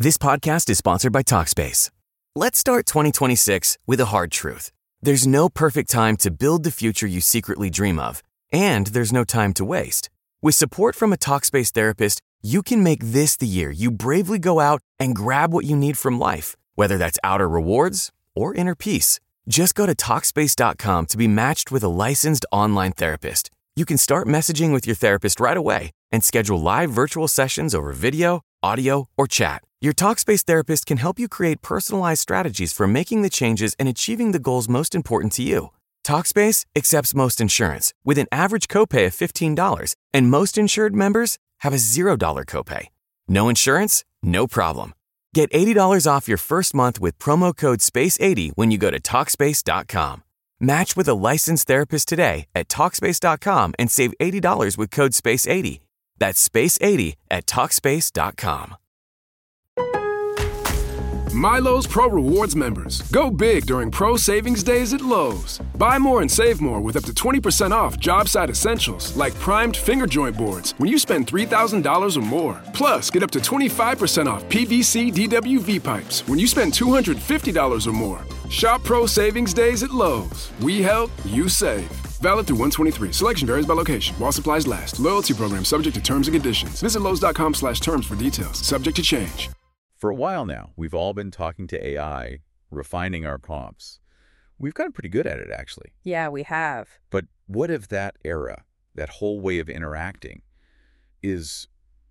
This podcast is sponsored by Talkspace. Let's start 2026 with a hard truth. There's no perfect time to build the future you secretly dream of, and there's no time to waste. With support from a Talkspace therapist, you can make this the year you bravely go out and grab what you need from life, whether that's outer rewards or inner peace. Just go to Talkspace.com to be matched with a licensed online therapist. You can start messaging with your therapist right away and schedule live virtual sessions over video, audio, or chat. Your Talkspace therapist can help you create personalized strategies for making the changes and achieving the goals most important to you. Talkspace accepts most insurance with an average copay of $15, and most insured members have a $0 copay. No insurance? No problem. Get $80 off your first month with promo code SPACE80 when you go to Talkspace.com. Match with a licensed therapist today at Talkspace.com and save $80 with code SPACE80. That's SPACE80 at Talkspace.com. Milo's Pro Rewards members. Go big during Pro Savings Days at Lowe's. Buy more and save more with up to 20% off job site essentials like primed finger joint boards when you spend $3,000 or more. Plus, get up to 25% off PVC DWV pipes when you spend $250 or more. Shop Pro Savings Days at Lowe's. We help, you save. Valid through 1/23. Selection varies by location. While supplies last. Loyalty program subject to terms and conditions. Visit Lowes.com/terms for details. Subject to change. For a while now, we've all been talking to AI, refining our prompts. We've gotten pretty good at it, actually. Yeah, we have. But what if that era, that whole way of interacting, is,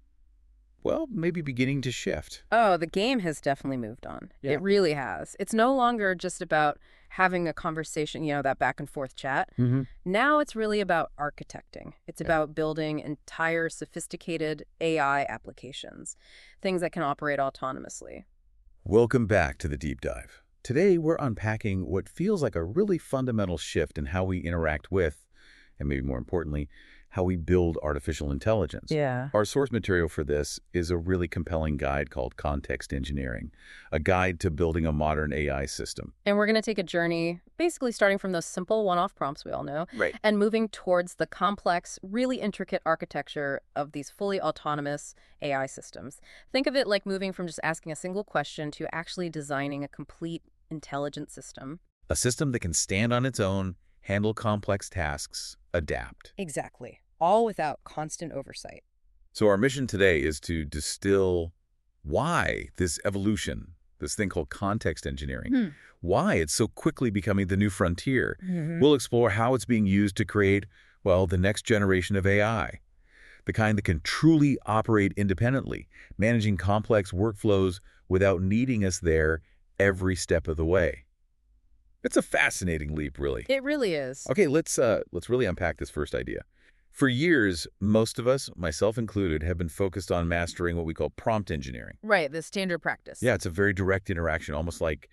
well, maybe beginning to shift? Oh, the game has definitely moved on. Yeah. It really has. It's no longer just about having a conversation, that back and forth chat. Mm-hmm. Now it's really about architecting. It's about building entire sophisticated AI applications, things that can operate autonomously. Welcome back to the Deep Dive. Today, we're unpacking what feels like a really fundamental shift in how we interact with, and maybe more importantly, how we build artificial intelligence. Yeah. Our source material for this is a really compelling guide called Context Engineering, a guide to building a modern AI system. And we're going to take a journey, basically starting from those simple one-off prompts we all know, Right. and moving towards the complex, really intricate architecture of these fully autonomous AI systems. Think of it like moving from just asking a single question to actually designing a complete intelligent system. A system that can stand on its own, handle complex tasks, adapt. Exactly. All without constant oversight. So our mission today is to distill why this evolution, this thing called context engineering, why it's so quickly becoming the new frontier. We'll explore how it's being used to create, well, the next generation of AI, the kind that can truly operate independently, managing complex workflows without needing us there every step of the way. It's a fascinating leap, really. It really is. Okay, let's really unpack this first idea. For years, most of us, myself included, have been focused on mastering what we call prompt engineering. Right, the standard practice. Yeah, it's a very direct interaction, almost like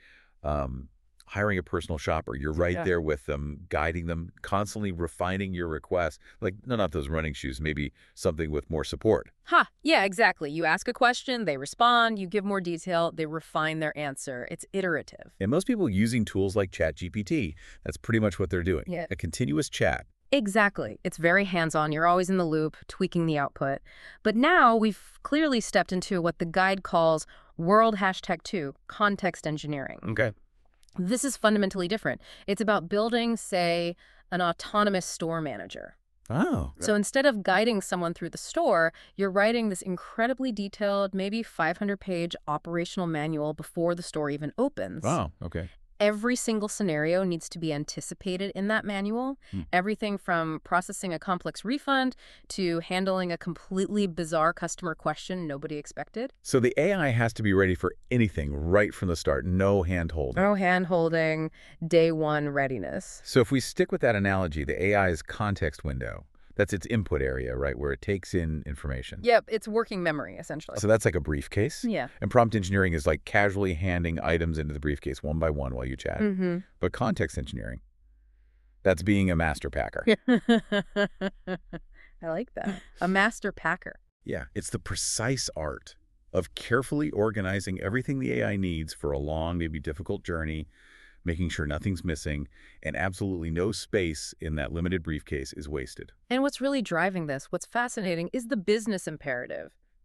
hiring a personal shopper. You're right there with them, guiding them, constantly refining your requests. Like, no, not those running shoes, maybe something with more support. Yeah, exactly. You ask a question, they respond, you give more detail, they refine their answer. It's iterative. And most people using tools like ChatGPT, that's pretty much what they're doing. Yeah. A continuous chat. Exactly. It's very hands-on. You're always in the loop, tweaking the output. But now we've clearly stepped into what the guide calls World #2, context engineering. Okay. This is fundamentally different. It's about building, say, an autonomous store manager. Oh. So instead of guiding someone through the store, you're writing this incredibly detailed, maybe 500-page operational manual before the store even opens. Wow, okay. Every single scenario needs to be anticipated in that manual. Everything from processing a complex refund to handling a completely bizarre customer question nobody expected. So the AI has to be ready for anything right from the start. No hand-holding. No hand-holding, day one readiness. So if we stick with that analogy, the AI's context window, that's its input area, right, where it takes in information. Yep, it's working memory, essentially. So that's like a briefcase. Yeah. And prompt engineering is like casually handing items into the briefcase one by one while you chat. But context engineering, that's being a master packer. I like that. A master packer. Yeah, it's the precise art of carefully organizing everything the AI needs for a long, maybe difficult journey, making sure nothing's missing, and absolutely no space in that limited briefcase is wasted. And what's really driving this, what's fascinating, is the business imperative.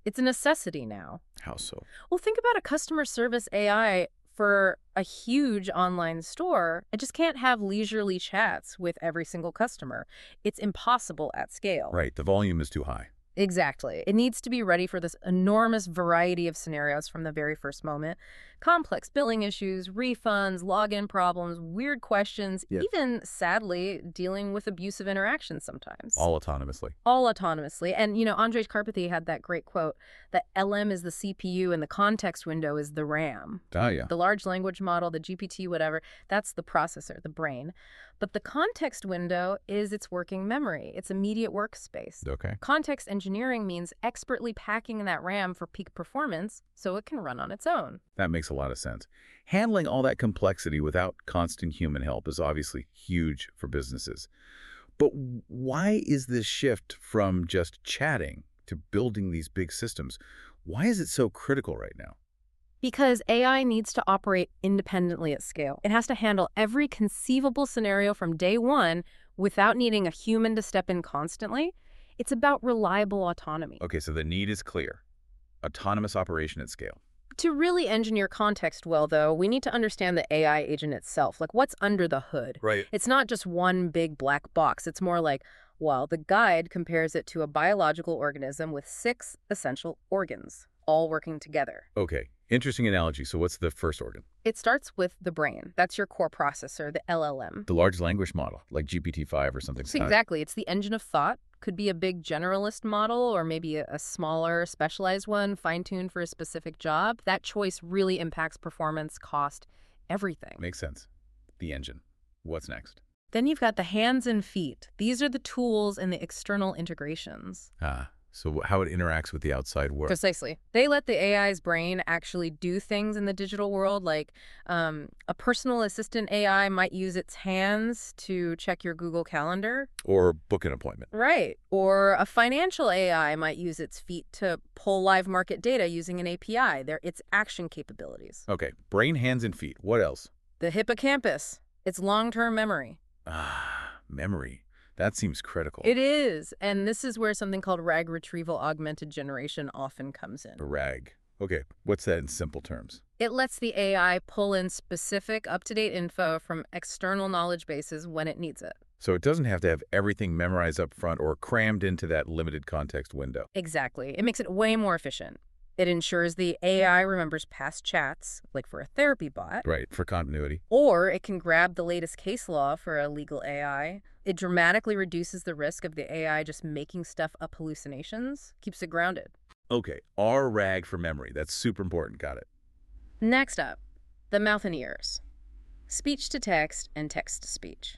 It's a necessity now. How so? Well, think about a customer service AI for a huge online store. It just can't have leisurely chats with every single customer. It's impossible at scale. Right, the volume is too high. Exactly. It needs to be ready for this enormous variety of scenarios from the very first moment. Complex billing issues, refunds, login problems, weird questions, Yep. even, sadly, dealing with abusive interactions sometimes. All autonomously. All autonomously. And, Andrej Karpathy had that great quote that LM is the CPU and the context window is the RAM. Ah, yeah. The large language model, the GPT, whatever, that's the processor, the brain. But the context window is its working memory, its immediate workspace. Okay. Context engineering means expertly packing that RAM for peak performance so it can run on its own. That makes a lot of sense. Handling all that complexity without constant human help is obviously huge for businesses. But why is this shift from just chatting to building these big systems? Why is it so critical right now? Because AI needs to operate independently at scale. It has to handle every conceivable scenario from day one without needing a human to step in constantly. It's about reliable autonomy. Okay, so the need is clear. Autonomous operation at scale. To really engineer context well, though, we need to understand the AI agent itself, like what's under the hood. Right. It's not just one big black box. It's more like, well, the guide compares it to a biological organism with 6 essential organs, all working together. Okay, interesting analogy. So what's the first organ? It starts with the brain. That's your core processor, the LLM. The large language model, like GPT-5 or something. So exactly. It's the engine of thought. Could be a big generalist model or maybe a smaller specialized one fine-tuned for a specific job. That choice really impacts performance, cost, everything. Makes sense. The engine. What's next? Then you've got the hands and feet. These are the tools and the external integrations. So how it interacts with the outside world. Precisely. They let the AI's brain actually do things in the digital world, like a personal assistant AI might use its hands to check your Google Calendar. Or book an appointment. Right. Or a financial AI might use its feet to pull live market data using an API. They're its action capabilities. Okay, brain, hands, and feet. What else? The hippocampus, its long-term memory. Memory. That seems critical. It is. And this is where something called RAG retrieval augmented generation often comes in. RAG. Okay, what's that in simple terms? It lets the AI pull in specific, up-to-date info from external knowledge bases when it needs it. So it doesn't have to have everything memorized up front or crammed into that limited context window. Exactly. It makes it way more efficient. It ensures the AI remembers past chats, like for a therapy bot. Right, for continuity. Or it can grab the latest case law for a legal AI. It dramatically reduces the risk of the AI just making stuff up hallucinations, keeps it grounded. Okay, RAG for memory. That's super important. Got it. Next up, the mouth and ears. Speech to text and text to speech.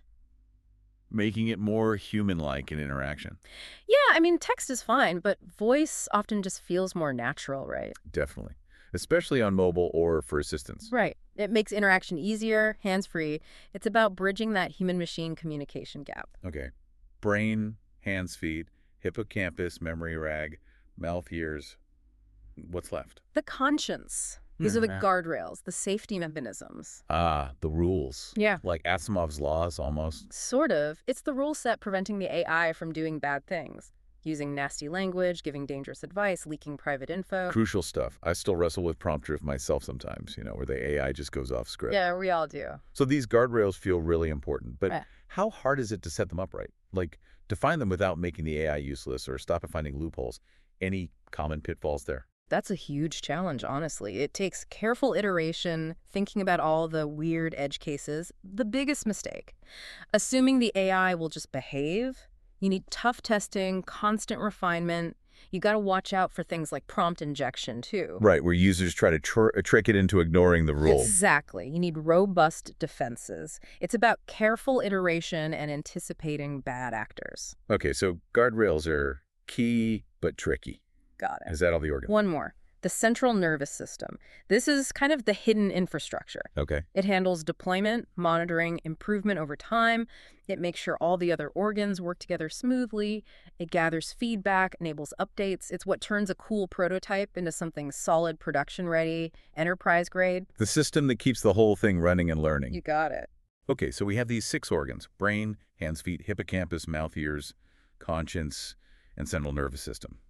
Making it more human-like in interaction. Yeah, I mean, text is fine, but voice often just feels more natural, right? Definitely. Especially on mobile or for assistance. Right. It makes interaction easier, hands-free. It's about bridging that human-machine communication gap. Okay. Brain, hands, feet, hippocampus, memory RAG, mouth, ears. What's left? The conscience. These are the guardrails, the safety mechanisms. The rules. Yeah. Like Asimov's laws, almost. Sort of. It's the rule set preventing the AI from doing bad things. Using nasty language, giving dangerous advice, leaking private info. Crucial stuff. I still wrestle with prompt drift myself sometimes, where the AI just goes off script. Yeah, we all do. So these guardrails feel really important, but Right. How hard is it to set them up right? Like, define them without making the AI useless or stop at finding loopholes. Any common pitfalls there? That's a huge challenge, honestly. It takes careful iteration, thinking about all the weird edge cases. The biggest mistake. Assuming the AI will just behave. You need tough testing, constant refinement. You got to watch out for things like prompt injection, too. Right, where users try to trick it into ignoring the rule. Exactly. You need robust defenses. It's about careful iteration and anticipating bad actors. Okay, so guardrails are key but tricky. Got it. Is that all the organ? One more. The central nervous system. This is kind of the hidden infrastructure. Okay. It handles deployment, monitoring, improvement over time. It makes sure all the other organs work together smoothly. It gathers feedback, enables updates. It's what turns a cool prototype into something solid, production-ready, enterprise-grade. The system that keeps the whole thing running and learning. You got it. Okay, so we have these 6 organs: brain, hands, feet, hippocampus, mouth, ears, conscience, and central nervous system.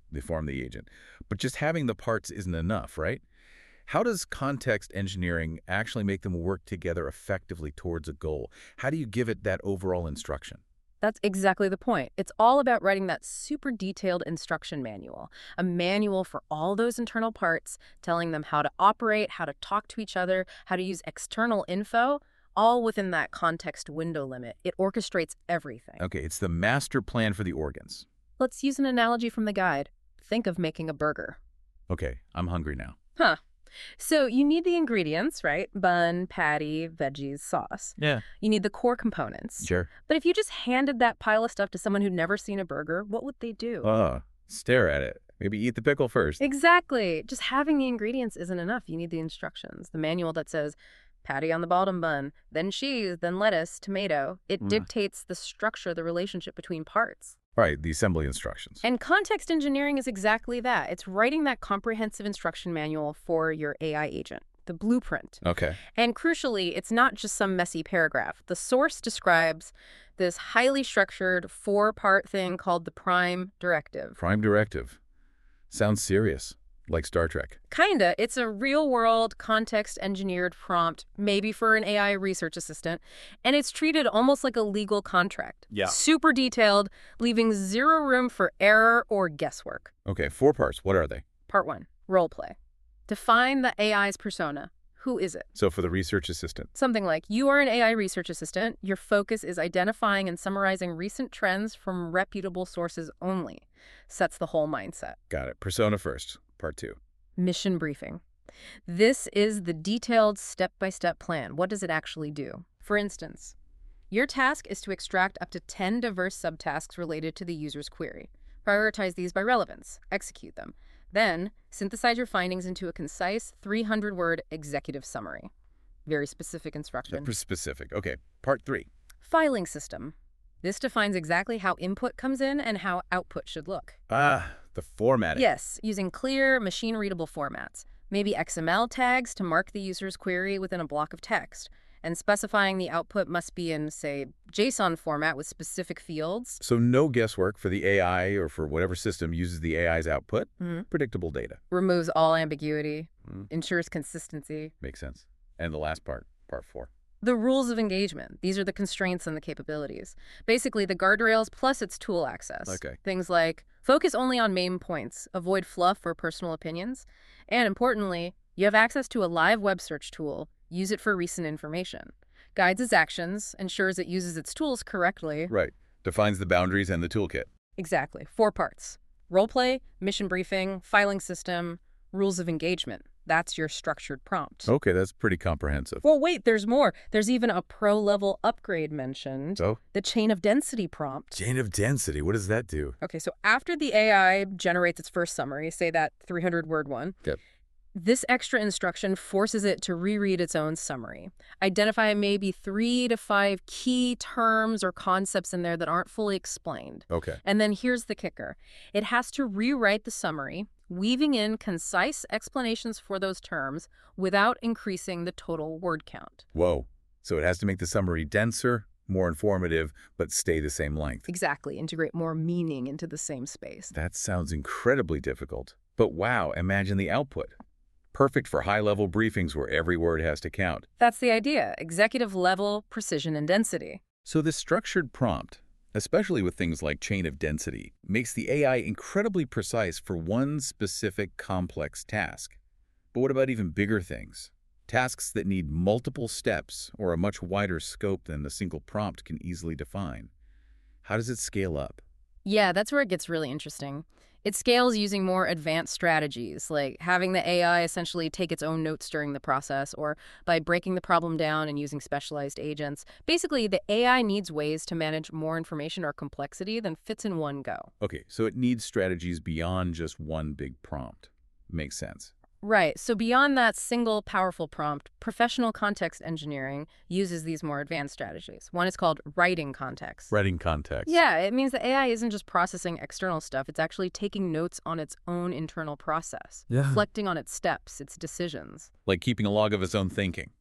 They form the agent. But just having the parts isn't enough, right? How does context engineering actually make them work together effectively towards a goal? How do you give it that overall instruction? That's exactly the point. It's all about writing that super detailed instruction manual, a manual for all those internal parts, telling them how to operate, how to talk to each other, how to use external info, all within that context window limit. It orchestrates everything. Okay, it's the master plan for the organs. Let's use an analogy from the guide. Think of making a burger. Okay, I'm hungry now. Huh. So you need the ingredients, right? Bun, patty, veggies, sauce. Yeah. You need the core components. Sure. But if you just handed that pile of stuff to someone who'd never seen a burger, what would they do? Stare at it. Maybe eat the pickle first. Exactly. Just having the ingredients isn't enough. You need the instructions. The manual that says patty on the bottom bun, then cheese, then lettuce, tomato. It dictates the structure, the relationship between parts. Right, the assembly instructions. And context engineering is exactly that. It's writing that comprehensive instruction manual for your AI agent, the blueprint. Okay. And crucially, it's not just some messy paragraph. The source describes this highly structured 4-part thing called the Prime Directive. Prime Directive. Sounds serious, like Star Trek. Kinda. It's a real-world, context-engineered prompt, maybe for an AI research assistant, and it's treated almost like a legal contract. Yeah. Super detailed, leaving zero room for error or guesswork. Okay, 4 parts. What are they? Part 1, role play. Define the AI's persona. Who is it? So for the research assistant. Something like, you are an AI research assistant. Your focus is identifying and summarizing recent trends from reputable sources only. Sets the whole mindset. Got it. Persona first. Part 2. Mission briefing. This is the detailed step-by-step plan. What does it actually do? For instance, your task is to extract up to 10 diverse subtasks related to the user's query. Prioritize these by relevance. Execute them. Then, synthesize your findings into a concise 300-word executive summary. Very specific instruction. Specific. Okay. Part 3. Filing system. This defines exactly how input comes in and how output should look. The formatting. Yes, using clear, machine-readable formats. Maybe XML tags to mark the user's query within a block of text, and specifying the output must be in, say, JSON format with specific fields. So no guesswork for the AI or for whatever system uses the AI's output. Predictable data. Removes all ambiguity. Ensures consistency. Makes sense. And the last part, part 4. The rules of engagement. These are the constraints and the capabilities. Basically, the guardrails plus its tool access. Okay. Things like focus only on main points, avoid fluff or personal opinions, and importantly, you have access to a live web search tool. Use it for recent information. Guides its actions, ensures it uses its tools correctly. Right. Defines the boundaries and the toolkit. Exactly. 4 parts. Role play, mission briefing, filing system, rules of engagement. That's your structured prompt. Okay, that's pretty comprehensive. Well, wait, there's more. There's even a pro-level upgrade mentioned. So? The chain of density prompt. Chain of density, what does that do? Okay, so after the AI generates its first summary, say that 300-word one, Yep. this extra instruction forces it to reread its own summary. Identify maybe 3 to 5 key terms or concepts in there that aren't fully explained. Okay. And then here's the kicker. It has to rewrite the summary, weaving in concise explanations for those terms without increasing the total word count. Whoa. So it has to make the summary denser, more informative, but stay the same length. Exactly. Integrate more meaning into the same space. That sounds incredibly difficult. But wow, imagine the output. Perfect for high-level briefings where every word has to count. That's the idea. Executive level, precision, and density. So this structured prompt, especially with things like chain of density, makes the AI incredibly precise for one specific complex task. But what about even bigger things? Tasks that need multiple steps or a much wider scope than a single prompt can easily define. How does it scale up? Yeah, that's where it gets really interesting. It scales using more advanced strategies, like having the AI essentially take its own notes during the process, or by breaking the problem down and using specialized agents. Basically, the AI needs ways to manage more information or complexity than fits in one go. Okay, so it needs strategies beyond just one big prompt. Makes sense. Right. So beyond that single powerful prompt, professional context engineering uses these more advanced strategies. One is called writing context. Writing context. Yeah, it means the AI isn't just processing external stuff. It's actually taking notes on its own internal process, reflecting on its steps, its decisions. Like keeping a log of its own thinking.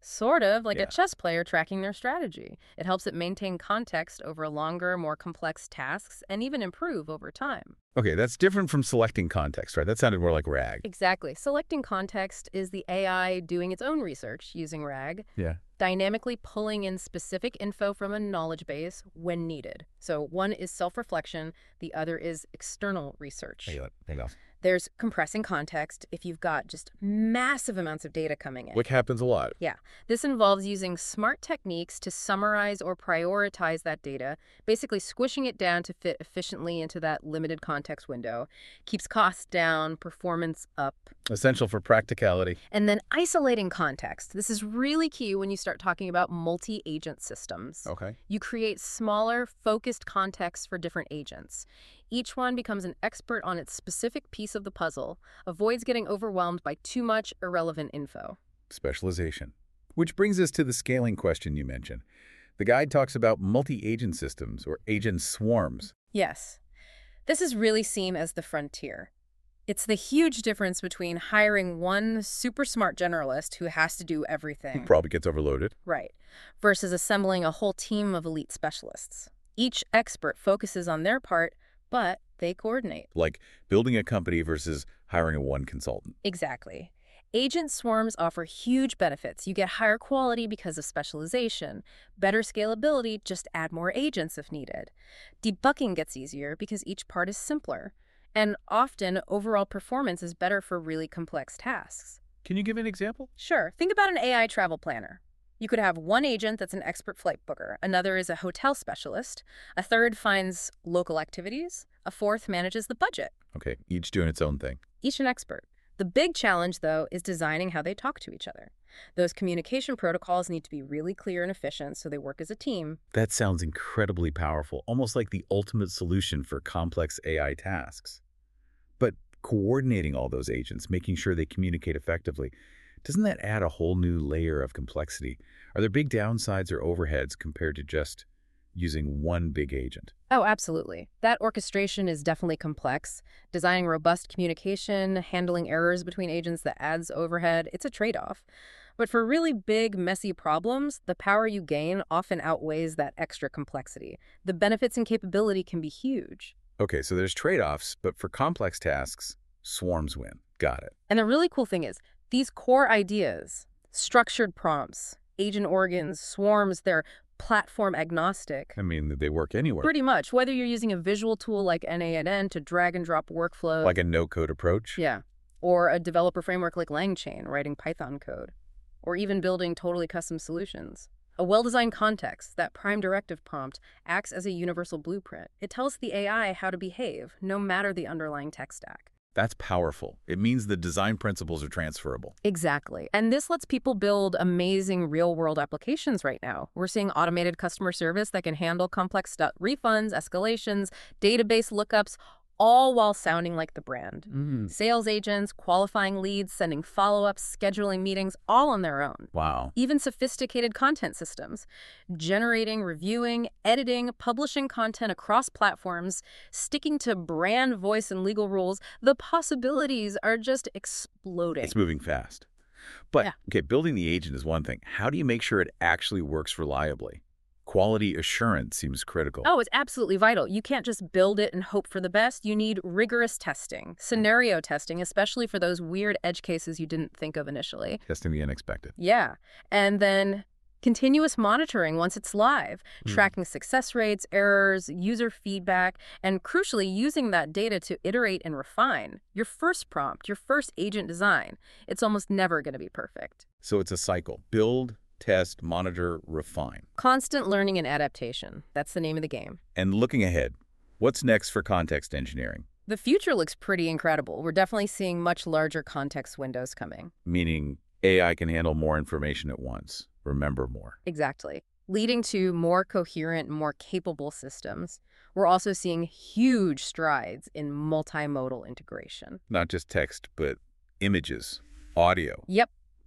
Sort of like Yeah. a chess player tracking their strategy. It helps it maintain context over longer, more complex tasks and even improve over time. Okay, that's different from selecting context, right? That sounded more like RAG. Exactly. Selecting context is the AI doing its own research using RAG, Yeah. dynamically pulling in specific info from a knowledge base when needed. So one is self-reflection, the other is external research. Hang on. There's compressing context if you've got just massive amounts of data coming in. Which happens a lot. Yeah, this involves using smart techniques to summarize or prioritize that data, basically squishing it down to fit efficiently into that limited context window, keeps costs down, performance up, Essential for practicality. and then isolating context. This is really key when you start talking about multi-agent systems. Okay. You create smaller, focused contexts for different agents. Each one becomes an expert on its specific piece of the puzzle, avoids getting overwhelmed by too much irrelevant info. Specialization. Which brings us to the scaling question you mentioned. The guide talks about multi-agent systems or agent swarms. Yes, this is really seen as the frontier. It's the huge difference between hiring one super smart generalist who has to do everything, Probably gets overloaded. right, versus assembling a whole team of elite specialists. Each expert focuses on their part, but they coordinate. Like building a company versus hiring a one consultant. Exactly. Agent swarms offer huge benefits. You get higher quality because of specialization. Better scalability, just add more agents if needed. Debugging gets easier because each part is simpler. And often, overall performance is better for really complex tasks. Can you give an example? Sure, think about an AI travel planner. You could have one agent that's an expert flight booker, another is a hotel specialist, a third finds local activities, a fourth manages the budget. Okay, each doing its own thing. Each an expert. The big challenge, though, is designing how they talk to each other. Those communication protocols need to be really clear and efficient so they work as a team. That sounds incredibly powerful, almost like the ultimate solution for complex AI tasks. But coordinating all those agents, making sure they communicate effectively, doesn't that add a whole new layer of complexity? Are there big downsides or overheads compared to just using one big agent? Oh, absolutely. That orchestration is definitely complex. Designing robust communication, handling errors between agents that adds overhead, it's a trade-off. But for really big, messy problems, the power you gain often outweighs that extra complexity. The benefits and capability can be huge. Okay, so there's trade-offs, but for complex tasks, swarms win. Got it. And the really cool thing is, these core ideas, structured prompts, agent organs, swarms, they're platform agnostic. I mean, they work anywhere. Pretty much, whether you're using a visual tool like NANN to drag and drop workflow. Like a no-code approach? Yeah. Or a developer framework like LangChain, writing Python code. Or even building totally custom solutions. A well-designed context, that prime directive prompt, acts as a universal blueprint. It tells the AI how to behave, no matter the underlying tech stack. That's powerful. It means the design principles are transferable. Exactly. And this lets people build amazing real-world applications right now. We're seeing automated customer service that can handle complex stuff, refunds, escalations, database lookups, all while sounding like the brand. Sales agents, qualifying leads, sending follow-ups, scheduling meetings, all on their own. Wow. Even sophisticated content systems, generating, reviewing, editing, publishing content across platforms, sticking to brand, voice, and legal rules. The possibilities are just exploding. It's moving fast. But, Yeah. okay, building the agent is one thing. How do you make sure it actually works reliably? Quality assurance seems critical. Oh, it's absolutely vital. You can't just build it and hope for the best. You need rigorous testing, scenario testing, especially for those weird edge cases you didn't think of initially. Testing the unexpected. Yeah. And then continuous monitoring once it's live, tracking success rates, errors, user feedback, and crucially, using that data to iterate and refine. Your first prompt, your first agent design, it's almost never going to be perfect. So it's a cycle. Build, test, monitor, refine. Constant learning and adaptation. That's the name of the game. And looking ahead, what's next for context engineering? The future looks pretty incredible. We're definitely seeing much larger context windows coming. Meaning AI can handle more information at once, remember more. Exactly. Leading to more coherent, more capable systems. We're also seeing huge strides in multimodal integration. Not just text, but images, audio. Yep.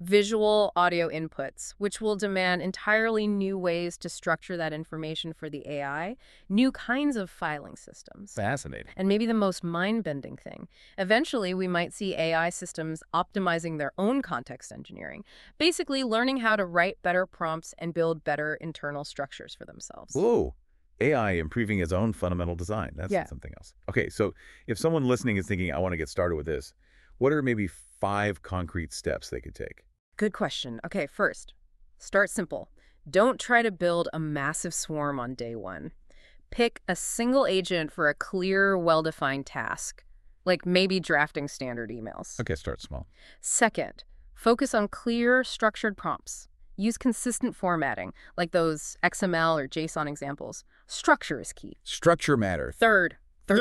visual audio inputs, which will demand entirely new ways to structure that information for the AI, new kinds of filing systems. Fascinating. And maybe the most mind-bending thing, eventually we might see AI systems optimizing their own context engineering, basically learning how to write better prompts and build better internal structures for themselves. Whoa. AI improving its own fundamental design. That's something else. Okay, so if someone listening is thinking, I want to get started with this, what are maybe 5 concrete steps they could take? Good question. Okay, first, start simple. Don't try to build a massive swarm on day one. Pick a single agent for a clear, well-defined task, like maybe drafting standard emails. Okay, start small. Second, focus on clear, structured prompts. Use consistent formatting, like those XML or JSON examples. Structure is key. Structure matters. Third,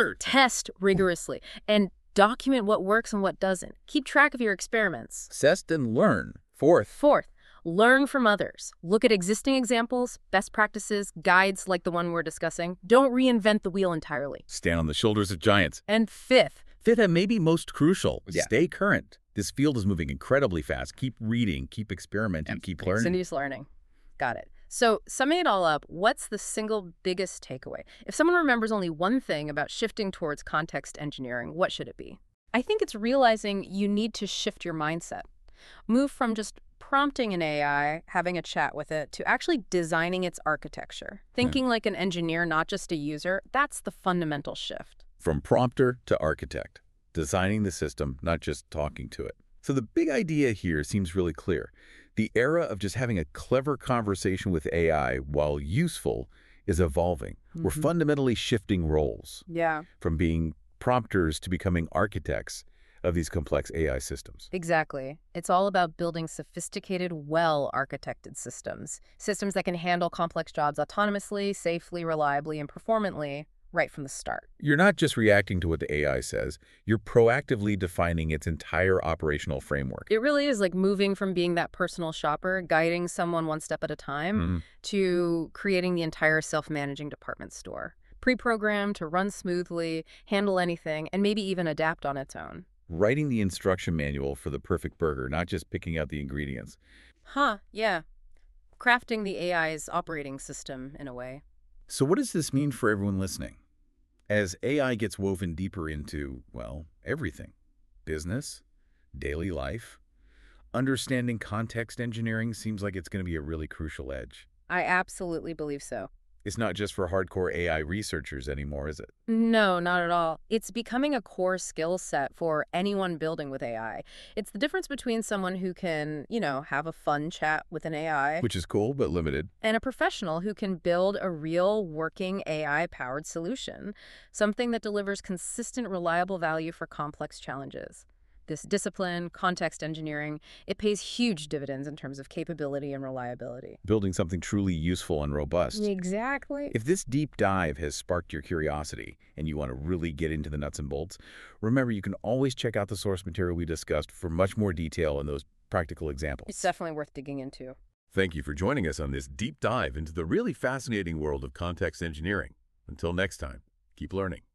test rigorously and document what works and what doesn't. Keep track of your experiments. Test and learn. Fourth, learn from others. Look at existing examples, best practices, guides like the one we're discussing. Don't reinvent the wheel entirely. stand on the shoulders of giants. And fifth, And maybe most crucial, stay current. This field is moving incredibly fast. Keep reading, keep experimenting, keep learning. continuous learning. Got it. So summing it all up, what's the single biggest takeaway? If someone remembers only one thing about shifting towards context engineering, what should it be? I think it's realizing you need to shift your mindset. Move from just prompting an AI, having a chat with it, to actually designing its architecture. Thinking like an engineer, not just a user, that's the fundamental shift. From prompter to architect, designing the system, not just talking to it. So the big idea here seems really clear. The era of just having a clever conversation with AI, while useful, is evolving. We're fundamentally shifting roles. Yeah. From being prompters to becoming architects of these complex AI systems. Exactly. It's all about building sophisticated, well-architected systems. Systems that can handle complex jobs autonomously, safely, reliably, and performantly right from the start. You're not just reacting to what the AI says, you're proactively defining its entire operational framework. It really is like moving from being that personal shopper, guiding someone one step at a time, to creating the entire self-managing department store. Pre-programmed to run smoothly, handle anything, and maybe even adapt on its own. Writing the instruction manual for the perfect burger, not just picking out the ingredients. Yeah. Crafting the AI's operating system in a way. So what does this mean for everyone listening? As AI gets woven deeper into, well, everything, business, daily life, understanding context engineering seems like it's going to be a really crucial edge. I absolutely believe so. It's not just for hardcore AI researchers anymore, is it? No, not at all. It's becoming a core skill set for anyone building with AI. It's the difference between someone who can, have a fun chat with an AI, Which is cool, but limited. and a professional who can build a real working AI-powered solution, something that delivers consistent, reliable value for complex challenges. This discipline, context engineering, it pays huge dividends in terms of capability and reliability. Building something truly useful and robust. Exactly. If this deep dive has sparked your curiosity and you want to really get into the nuts and bolts, remember you can always check out the source material we discussed for much more detail and those practical examples. It's definitely worth digging into. Thank you for joining us on this deep dive into the really fascinating world of context engineering. Until next time, keep learning.